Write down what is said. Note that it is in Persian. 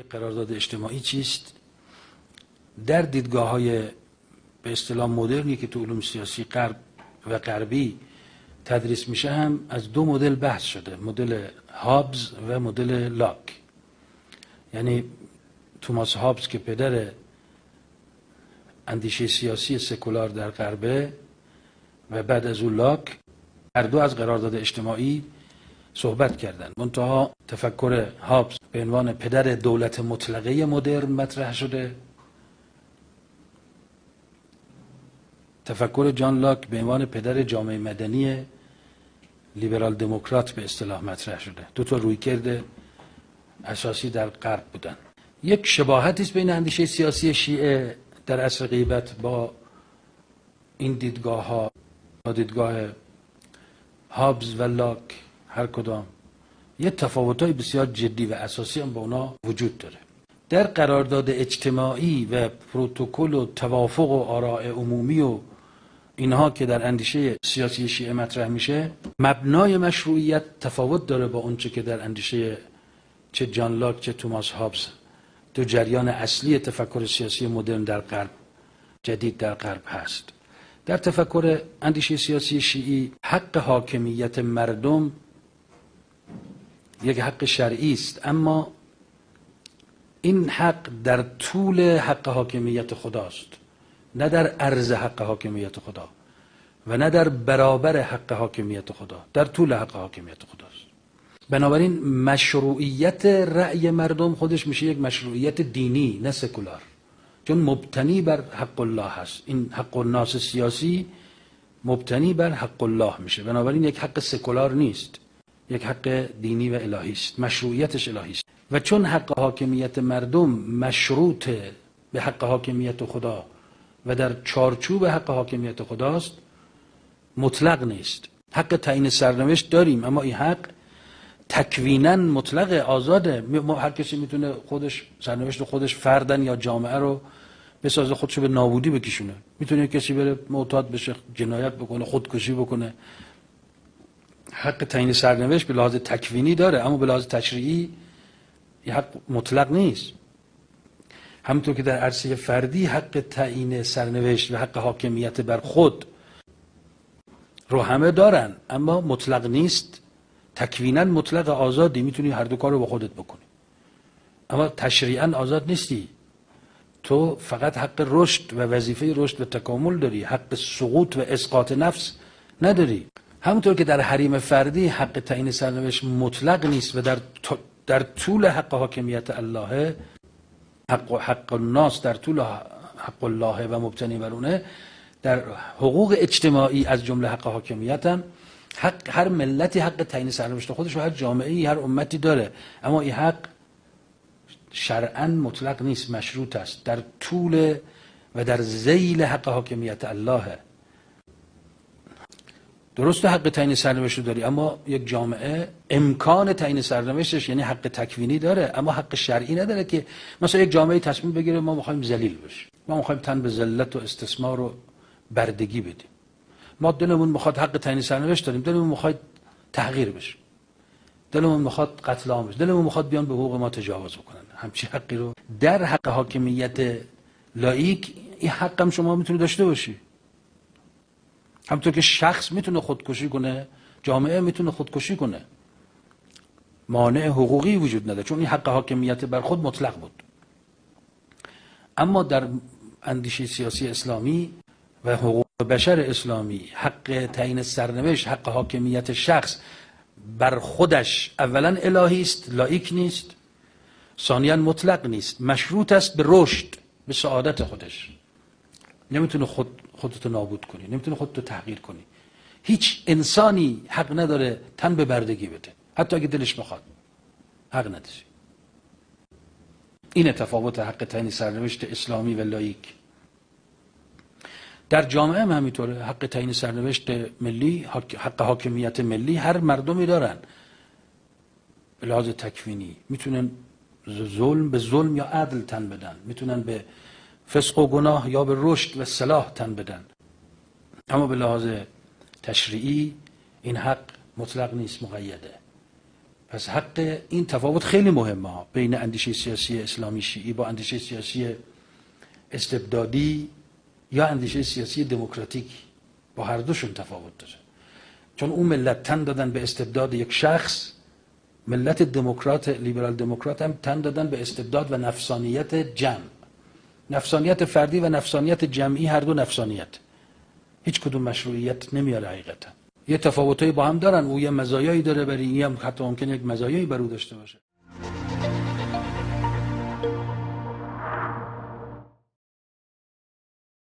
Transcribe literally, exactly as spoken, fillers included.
قرارداد اجتماعی چیست؟ در دیدگاه‌های به اصطلاح مدرنی که تو علوم سیاسی غرب و غربی تدریس میشه هم از دو مدل بحث شده، مدل هابز و مدل لاک. یعنی توماس هابز که پدر اندیشه سیاسی سکولار در غربه و بعد از او لاک، هر دو از قرارداد اجتماعی صحبت کردند. منتها تفکر هابز به عنوان پدر دولت مطلقه مدرن مطرح شده، تفکر جان لاک به عنوان پدر جامعه مدنی لیبرال دموکرات به اصطلاح مطرح شده. دو تا رویکرد اساسی در غرب بودن. یک شباهتی است بین اندیشه سیاسی شیعه در عصر غیبت با این دیدگاه ها، با دیدگاه هابز و لاک هر کدام. یه تفاوت‌های بسیار جدی و اساسی هم با اونا وجود داره. در قرارداد اجتماعی و پروتکل و توافق و آراء عمومی و اینها که در اندیشه سیاسی شیعه مطرح میشه، مبنای مشروعیت تفاوت داره با اونچه که در اندیشه چه جان لاک چه توماس هابز، دو جریان اصلی تفکر سیاسی مدرن در غرب، جدید در غرب هست. در تفکر اندیشه سیاسی شیعی حق حاکمیت مردم یک حق شرعی است، اما این حق در طول حق حاکمیت خداست، نه در عرض حق حاکمیت خدا و نه در برابر حق حاکمیت خدا، در طول حق حاکمیت خداست. بنابراین مشروعیت رأی مردم خودش میشه یک مشروعیت دینی نه سکولار، چون مبتنی بر حق الله هست. این حق الناس سیاسی مبتنی بر حق الله میشه، بنابراین یک حق سکولار نیست، یک حق دینی و الهی است، مشروعیتش الهی است. و چون حق حاکمیت مردم مشروط به حق حاکمیت خدا و در چارچوب حق حاکمیت خداست، مطلق نیست. حق تعیین سرنوشت داریم، اما این حق تکویناً مطلق آزاده. هر کسی میتونه خودش سرنوشت خودش فردن یا جامعه رو بسازه، خودشو به نابودی بکشونه. میتونه کسی بره معتاد بشه، جنایت بکنه، خودکشی بکنه. حق تعیین سرنوشت به لحاظ تکوینی داره، اما به لحاظ تشریعی این حق مطلق نیست. همونطور که در عرصه فردی حق تعیین سرنوشت و حق حاکمیت بر خود رو همه دارن، اما مطلق نیست. تکویناً مطلق آزادی، میتونی هر دو کار رو با خودت بکنی، اما تشریعاً آزاد نیستی. تو فقط حق رشد و وظیفه رشد و تکامل داری، حق سقوط و اسقاط نفس نداری. همونطور که در حریم فردی حق تعیین سرنوشت مطلق نیست و در در طول حق حاکمیت الله، حق حق الناس در طول حق الله و مبتنی بر اونه، در حقوق اجتماعی از جمله حق حاکمیت هم حق هر ملتی حق تعیین سرنوشت خودش و هر جامعه‌ای هر امتی داره، اما این حق شرعاً مطلق نیست، مشروط است، در طول و در ذیل حق حاکمیت الله. درسته حق تعیین سرنوشت رو داری، اما یک جامعه امکان تعیین سرنوشتش یعنی حق تکوینی داره، اما حق شرعی نداره. که مثلا یک جامعه تصمیم بگیره ما می‌خوایم ذلیل بشیم، ما می‌خوایم تن به ذلت و استثمار و بردگی بدیم، ما دلمون می‌خواد حق تعیین سرنوشت داریم، دلمون می‌خواد تحقیر بشیم، دلمون می‌خواد قتل عام بشه، دلمون می‌خواد بیان به حقوق ما تجاوز بکنن. همچین حقی رو در حق حاکمیت لاییک این حق هم شما میتونید داشته باشی. همونطور که شخص میتونه خودکشی کنه، جامعه میتونه خودکشی کنه، مانع حقوقی وجود نداره، چون این حق حاکمیت بر خود مطلق بود. اما در اندیشه سیاسی اسلامی و حقوق بشر اسلامی حق تعیین سرنوشت، حق حاکمیت شخص بر خودش اولا الهی است، لاییک نیست، ثانیاً مطلق نیست، مشروط است به رشد، به سعادت خودش. نمیتونه خود خودتو نابود کنی، نمیتونه خودتو تحقیر کنی. هیچ انسانی حق نداره تن به بردگی بده، حتی اگه دلش بخواد حق نداره. این تفاوت حق تعیین سرنوشت اسلامی و لاییک. در جامعه هم همینطوره، حق تعیین سرنوشت ملی، حق حاکمیت ملی هر مردمی دارن. به لحاظ تکوینی میتونن ظلم به ظلم یا عدل تن بدن، میتونن به فسق و گناه یا به رشد و صلاح تن بدن، اما به لحاظ تشریعی این حق مطلق نیست، مقیده. پس حق این تفاوت خیلی مهمه بین اندیشه سیاسی اسلامی شیعی با اندیشه سیاسی استبدادی یا اندیشه سیاسی دموکراتیک، با هر دوشون تفاوت داره. چون اون ملت تن دادن به استبداد یک شخص، ملت دموکرات لیبرال دموکرات هم تن دادن به استبداد و نفسانیت جمع. نفسانیت فردی و نفسانیت جمعی هر دو نفسانیت، هیچ کدوم مشروعیت نمیاره حقیقتا. یه تفاوتایی با هم دارن، او یه مزایایی داره، برای این هم حتی ممکنه یک مزایایی بر او داشته باشه.